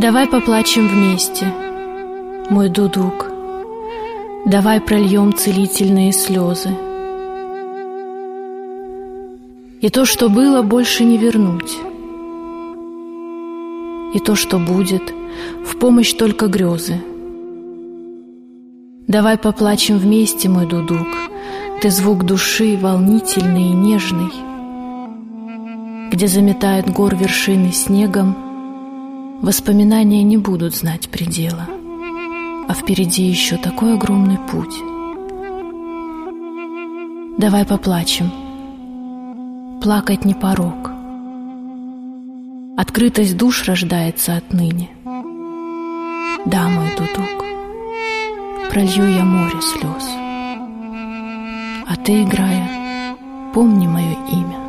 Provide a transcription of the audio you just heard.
Давай поплачем вместе, мой дудук. Давай прольем целительные слезы. И то, что было, больше не вернуть. И то, что будет, в помощь только грезы. Давай поплачем вместе, мой дудук. Ты звук души, волнительный и нежный. Где заметают гор вершины снегом, воспоминания не будут знать предела, а впереди еще такой огромный путь. Давай поплачем. Плакать не порок. Открытость душ рождается отныне. Да, мой дудук, пролью я море слез, а ты, играя, помни мое имя.